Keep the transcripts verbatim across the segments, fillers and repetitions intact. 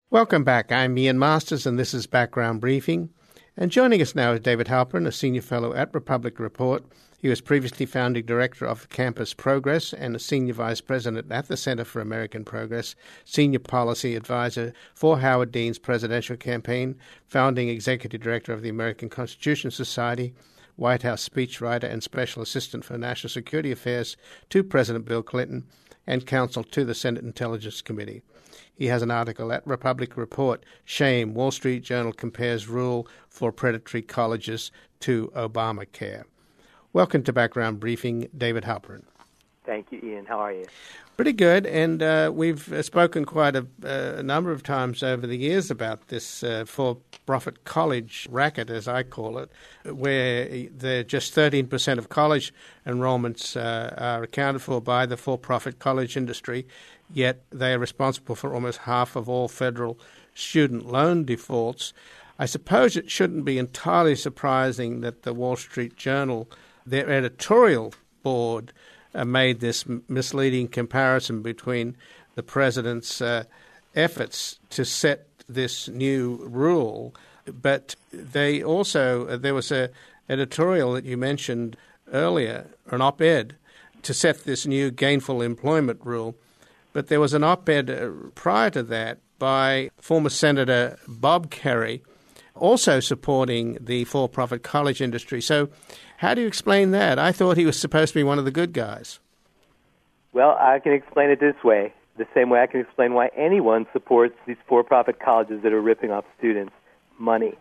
Welcome back. I'm Ian Masters, and this is Background Briefing. And joining us now is David Halperin, a Senior Fellow at Republic Report. He was previously Founding Director of Campus Progress and a Senior Vice President at the Center for American Progress, Senior Policy Advisor for Howard Dean's presidential campaign, Founding Executive Director of the American Constitution Society, White House speechwriter and Special Assistant for National Security Affairs to President Bill Clinton, and counsel to the Senate Intelligence Committee. He has an article at Republic Report, Shame, Wall Street Journal Compares Rule for Predatory Colleges to Obamacare. Welcome to Background Briefing, David Halperin. Thank you, Ian. How are you? Pretty good, and uh, we've uh, spoken quite a, uh, a number of times over the years about this uh, for-profit college racket, as I call it, where they're just thirteen percent of college enrollments uh, are accounted for by the for-profit college industry, yet they are responsible for almost half of all federal student loan defaults. I suppose it shouldn't be entirely surprising that the Wall Street Journal, their editorial board, Uh, made this m- misleading comparison between the president's uh, efforts to set this new rule. But they also, uh, there was a editorial that you mentioned earlier, an op-ed, to set this new gainful employment rule. But there was an op-ed uh, prior to that by former Senator Bob Kerrey, also supporting the for-profit college industry. So how do you explain that? I thought he was supposed to be one of the good guys. Well, I can explain it this way, the same way I can explain why anyone supports these for-profit colleges that are ripping off students' money.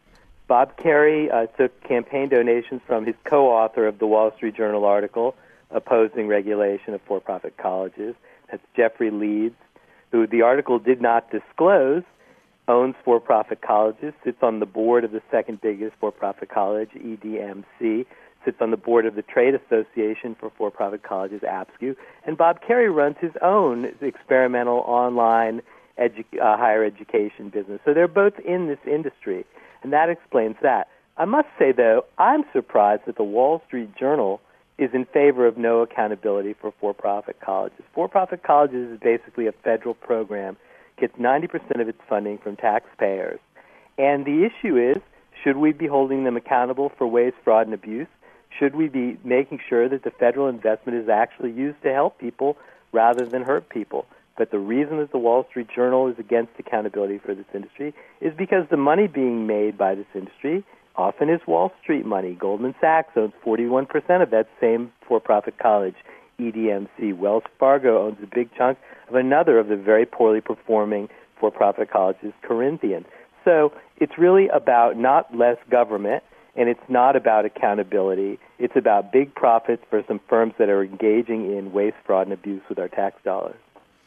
Bob Kerrey uh, took campaign donations from his co-author of the Wall Street Journal article opposing regulation of for-profit colleges. That's Jeffrey Leeds, who the article did not disclose, owns for-profit colleges, sits on the board of the second biggest for-profit college, E D M C, sits on the board of the Trade Association for For-Profit Colleges, A P S C U, and Bob Kerrey runs his own experimental online edu- uh, higher education business. So they're both in this industry, and that explains that. I must say, though, I'm surprised that the Wall Street Journal is in favor of no accountability for for-profit colleges. For-profit colleges is basically a federal program, gets ninety percent of its funding from taxpayers. And the issue is, should we be holding them accountable for waste, fraud, and abuse? Should we be making sure that the federal investment is actually used to help people rather than hurt people? But the reason that the Wall Street Journal is against accountability for this industry is because the money being made by this industry often is Wall Street money. Goldman Sachs owns forty-one percent of that same for-profit college, E D M C. Wells Fargo owns a big chunk of another of the very poorly performing for-profit colleges, Corinthian. So it's really about not less government, and it's not about accountability. It's about big profits for some firms that are engaging in waste, fraud, and abuse with our tax dollars.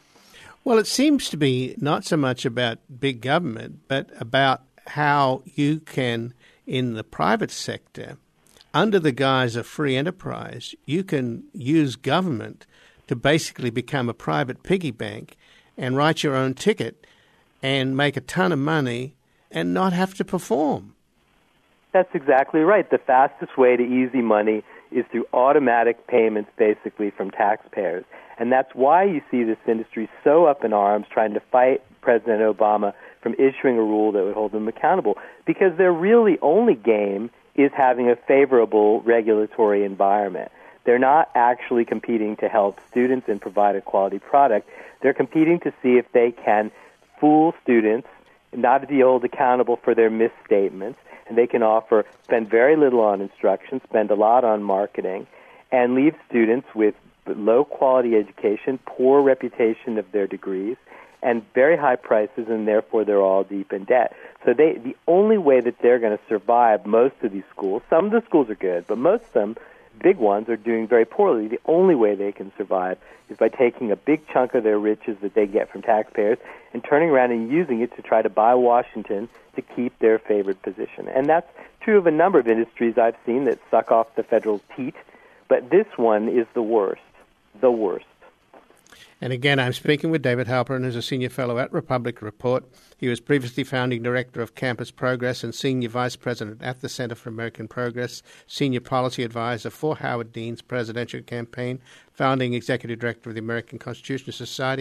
Well, it seems to be not so much about big government, but about how you can, in the private sector, under the guise of free enterprise, you can use government to basically become a private piggy bank and write your own ticket and make a ton of money and not have to perform. That's exactly right. The fastest way to easy money is through automatic payments, basically, from taxpayers. And that's why you see this industry so up in arms trying to fight President Obama from issuing a rule that would hold them accountable, because their really only game is having a favorable regulatory environment. They're not actually competing to help students and provide a quality product. They're competing to see if they can fool students, not be held accountable for their misstatements, and they can offer, spend very little on instruction, spend a lot on marketing, and leave students with low-quality education, poor reputation of their degrees, and very high prices, and therefore they're all deep in debt. So they, the only way that they're going to survive most of these schools, some of the schools are good, but most of them, big ones, are doing very poorly. The only way they can survive is by taking a big chunk of their riches that they get from taxpayers and turning around and using it to try to buy Washington to keep their favored position. And that's true of a number of industries I've seen that suck off the federal teat, but this one is the worst, the worst. And again, I'm speaking with David Halperin, who's a senior fellow at Republic Report. He was previously founding director of Campus Progress and senior vice president at the Center for American Progress, senior policy advisor for Howard Dean's presidential campaign, founding executive director of the American Constitution Society,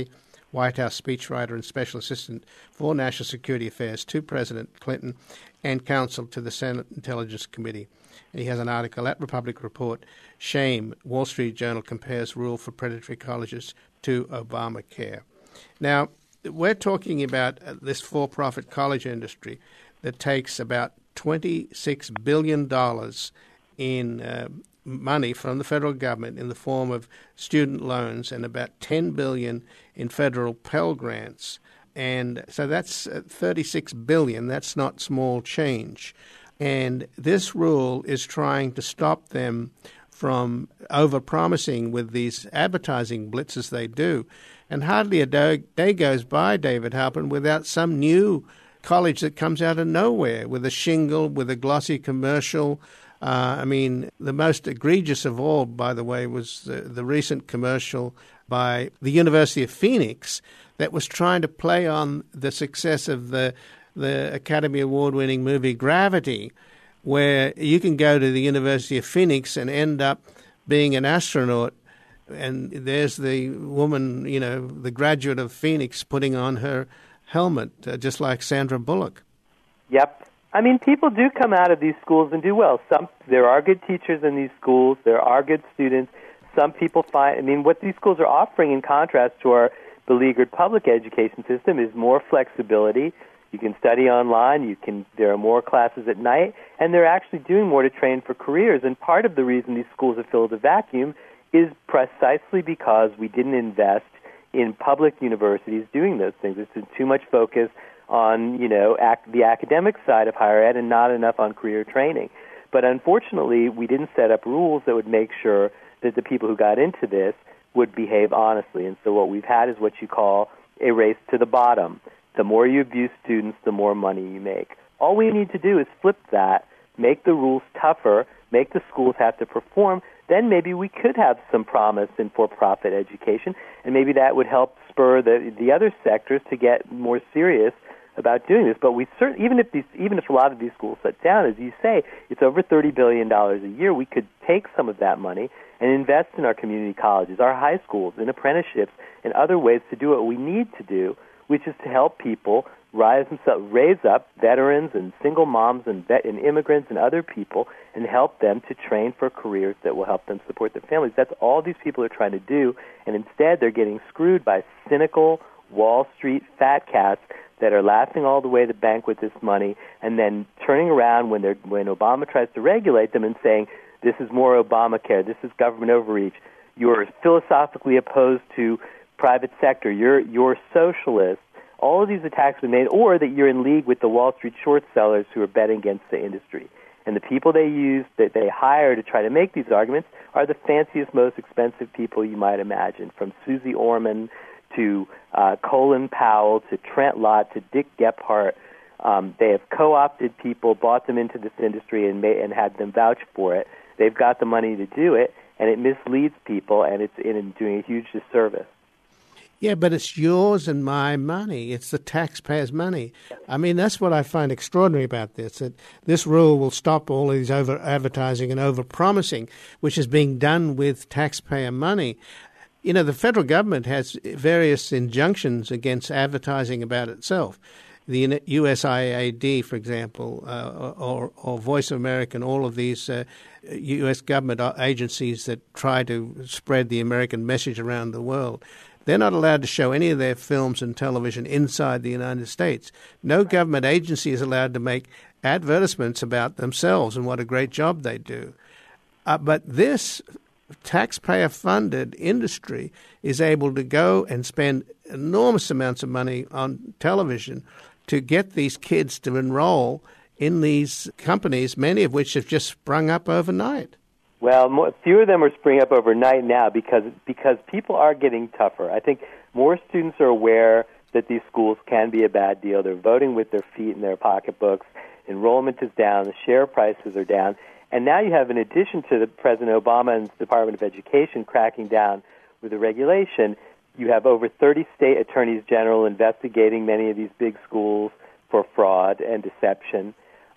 White House speechwriter and special assistant for national security affairs to President Clinton and counsel to the Senate Intelligence Committee. He has an article at Republic Report, Shame, Wall Street Journal compares rule for predatory colleges to Obamacare. Now, we're talking about this for-profit college industry that takes about twenty-six billion dollars in uh, money from the federal government in the form of student loans and about ten billion dollars in federal Pell Grants. And so that's thirty-six billion dollars. That's not small change. And this rule is trying to stop them from overpromising with these advertising blitzes they do. And hardly a day goes by, David Halpern, without some new college that comes out of nowhere with a shingle, with a glossy commercial. Uh, I mean, the most egregious of all, by the way, was the, the recent commercial by the University of Phoenix that was trying to play on the success of the the Academy Award-winning movie Gravity, where you can go to the University of Phoenix and end up being an astronaut, and there's the woman, you know, the graduate of Phoenix putting on her helmet, uh, just like Sandra Bullock. Yep. I mean, people do come out of these schools and do well. Some There are good teachers in these schools. There are good students. Some people find, I mean, what these schools are offering in contrast to our beleaguered public education system is more flexibility. You can study online. You can. There are more classes at night, and they're actually doing more to train for careers. And part of the reason these schools have filled a vacuum is precisely because we didn't invest in public universities doing those things. There's been too much focus on, you know, ac- the academic side of higher ed and not enough on career training. But unfortunately, we didn't set up rules that would make sure that the people who got into this would behave honestly. And so what we've had is what you call a race to the bottom. The more you abuse students, the more money you make. All we need to do is flip that, make the rules tougher, make the schools have to perform. Then maybe we could have some promise in for-profit education, and maybe that would help spur the the other sectors to get more serious about doing this. But we certainly, even if these, even if a lot of these schools shut down, as you say, it's over thirty billion dollars a year. We could take some of that money and invest in our community colleges, our high schools, in apprenticeships, and other ways to do what we need to do, which is to help people rise themselves, raise up veterans and single moms and, vet, and immigrants and other people, and help them to train for careers that will help them support their families. That's all these people are trying to do, and instead they're getting screwed by cynical Wall Street fat cats that are laughing all the way to the bank with this money, and then turning around when they're when Obama tries to regulate them and saying, this is more Obamacare, this is government overreach, you're philosophically opposed to private sector, you're you're socialist. All of these attacks have been made, or that you're in league with the Wall Street short sellers who are betting against the industry. And the people they use, that they hire to try to make these arguments, are the fanciest, most expensive people you might imagine, from Susie Orman to uh, Colin Powell to Trent Lott to Dick Gephardt. Um, they have co-opted people, bought them into this industry, and, may, and had them vouch for it. They've got the money to do it, and it misleads people, and it's in doing a huge disservice. Yeah, but it's yours and my money. It's the taxpayers' money. I mean, that's what I find extraordinary about this, that this rule will stop all these over-advertising and over-promising, which is being done with taxpayer money. You know, the federal government has various injunctions against advertising about itself. The U S A I D, for example, uh, or, or Voice of America, and all of these uh, U S government agencies that try to spread the American message around the world, they're not allowed to show any of their films and television inside the United States. No government agency is allowed to make advertisements about themselves and what a great job they do. Uh, but this taxpayer-funded industry is able to go and spend enormous amounts of money on television to get these kids to enroll in these companies, many of which have just sprung up overnight. Well, more, fewer of them are springing up overnight now because because people are getting tougher. I think more students are aware that these schools can be a bad deal. They're voting with their feet in their pocketbooks. Enrollment is down. The share prices are down. And now you have, in addition to the President Obama and the Department of Education cracking down with the regulation, you have over thirty state attorneys general investigating many of these big schools for fraud and deception.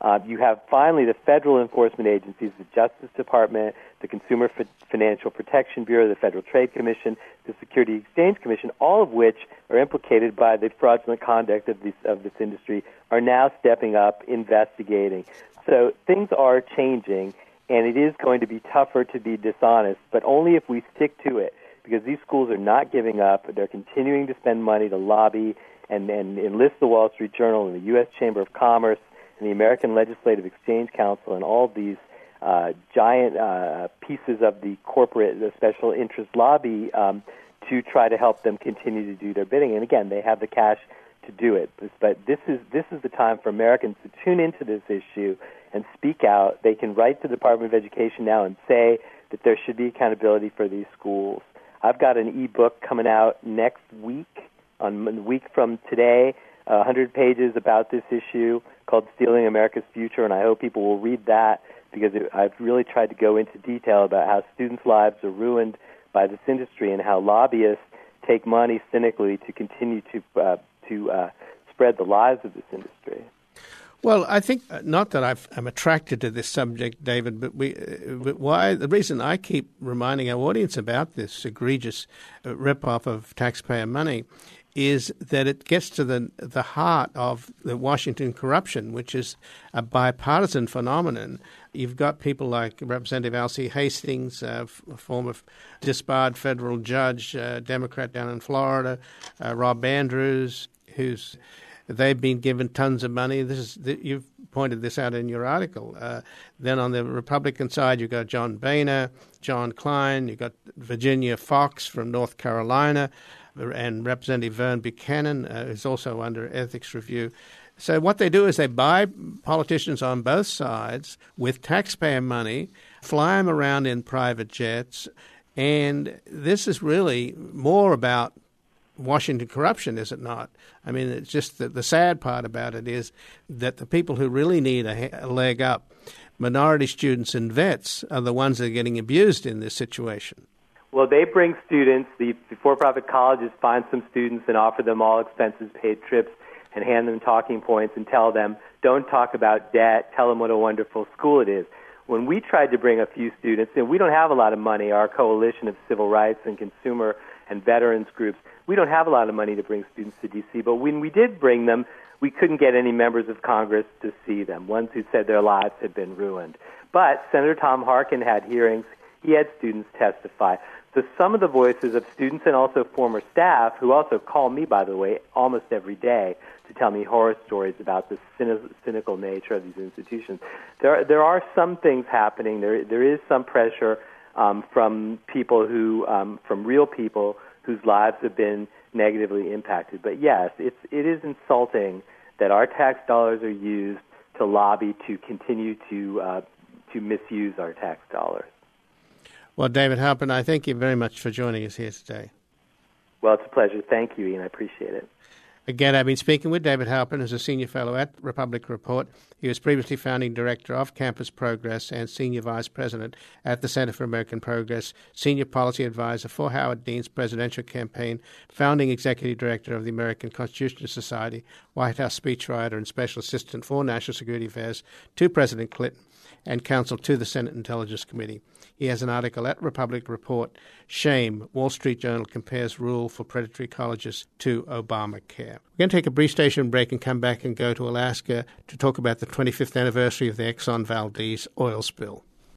Uh, you have finally the federal enforcement agencies, the Justice Department, the Consumer F- Financial Protection Bureau, the Federal Trade Commission, the Security Exchange Commission, all of which are implicated by the fraudulent conduct of this, of this industry, are now stepping up, investigating. So things are changing, and it is going to be tougher to be dishonest, but only if we stick to it, because these schools are not giving up. They're continuing to spend money to lobby and, and enlist the Wall Street Journal and the U S Chamber of Commerce and the American Legislative Exchange Council and all of these uh, giant uh, pieces of the corporate, the special interest lobby um, to try to help them continue to do their bidding. And again, they have the cash to do it. But this is this is the time for Americans to tune into this issue and speak out. They can write to the Department of Education now and say that there should be accountability for these schools. I've got an e-book coming out next week, on a week from today, uh, one hundred pages about this issue called Stealing America's Future, and I hope people will read that because it, I've really tried to go into detail about how students' lives are ruined by this industry and how lobbyists take money cynically to continue to uh, to uh, spread the lies of this industry. Well, I think uh, not that I've, I'm attracted to this subject, David, but we, uh, but why the reason I keep reminding our audience about this egregious uh, rip-off of taxpayer money is that it gets to the the heart of the Washington corruption, which is a bipartisan phenomenon. You've got people like Representative Alcee Hastings, uh, a former disbarred federal judge, uh, Democrat down in Florida, uh, Rob Andrews, who's they've been given tons of money. This is you've pointed this out in your article. Uh, then on the Republican side, you've got John Boehner, John Klein, you've got Virginia Fox from North Carolina, and Representative Vern Buchanan uh, is also under ethics review. So what they do is they buy politicians on both sides with taxpayer money, fly them around in private jets, and this is really more about Washington corruption, is it not? I mean, it's just that the sad part about it is that the people who really need a, a leg up, minority students and vets, are the ones that are getting abused in this situation. Well, they bring students, the for-profit colleges find some students and offer them all expenses-paid trips and hand them talking points and tell them, don't talk about debt, tell them what a wonderful school it is. When we tried to bring a few students, and we don't have a lot of money, our coalition of civil rights and consumer and veterans groups, we don't have a lot of money to bring students to D C, but when we did bring them, we couldn't get any members of Congress to see them, ones who said their lives had been ruined. But Senator Tom Harkin had hearings. He had students testify. So some of the voices of students and also former staff, who also call me, by the way, almost every day to tell me horror stories about the cynical nature of these institutions. There, there are some things happening. There, there is some pressure um, from people who, um, from real people whose lives have been negatively impacted. But yes, it's, it is insulting that our tax dollars are used to lobby to continue to uh, to misuse our tax dollars. Well, David Halpern, I thank you very much for joining us here today. Well, it's a pleasure. Thank you, Ian. I appreciate it. Again, I've been speaking with David Halpern, who's a senior fellow at Republic Report. He was previously founding director of Campus Progress and senior vice president at the Center for American Progress, senior policy advisor for Howard Dean's presidential campaign, founding executive director of the American Constitution Society, White House speechwriter and special assistant for national security affairs to President Clinton, and counsel to the Senate Intelligence Committee. He has an article at Republic Report, Shame, Wall Street Journal Compares Rule for Predatory Colleges to Obamacare. We're going to take a brief station break and come back and go to Alaska to talk about the twenty-fifth anniversary of the Exxon Valdez oil spill.